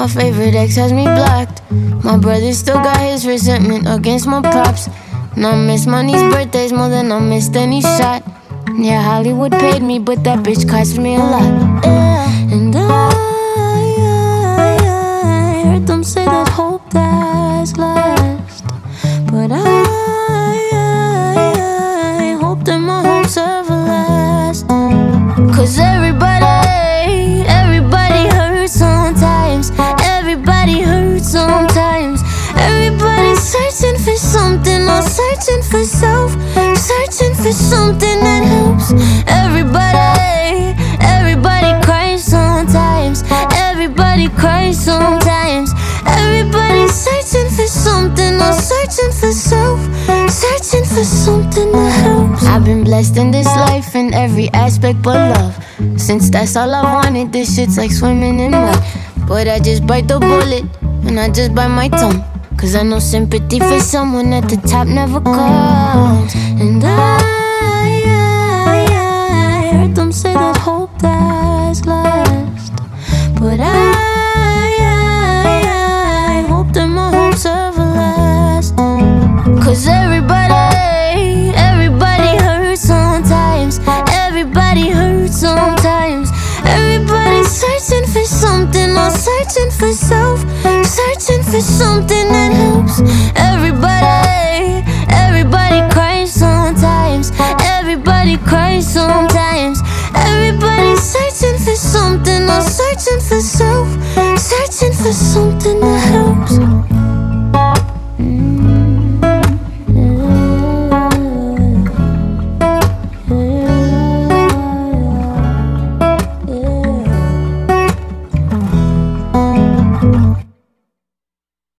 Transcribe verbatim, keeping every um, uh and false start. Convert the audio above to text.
My favorite ex has me blocked. My brother still got his resentment against my pops. And I miss my niece's birthdays more than I missed any shot. Yeah, Hollywood paid me, but that bitch cost me a lot. Yeah. And I, I, I heard them say that hope dies last. But I, I, I hope that my hopes everlast. Cause everybody, everybody hurts sometimes. Everybody hurts sometimes. Everybody's searching for something, or searching for self, searching for something that helps. Everybody, everybody cries sometimes. Everybody cries sometimes. Everybody's searching for something, or searching for self, searching for something that helps. I've been blessed in this life in every aspect but love. Since that's all I wanted, this shit's like swimming in mud. But I just bite the bullet, and I just bite my tongue. Cause I know sympathy for someone at the top never comes. And I, I, I heard them say that hope dies last. But I, I, I hope that my hopes everlast. Cause everybody, everybody hurts sometimes. Everybody hurts sometimes. Everybody's searching for something, or searching for self, searching for something that helps. Everybody, everybody cries sometimes. Everybody cries sometimes. Everybody's searching for something, or searching for self, searching for something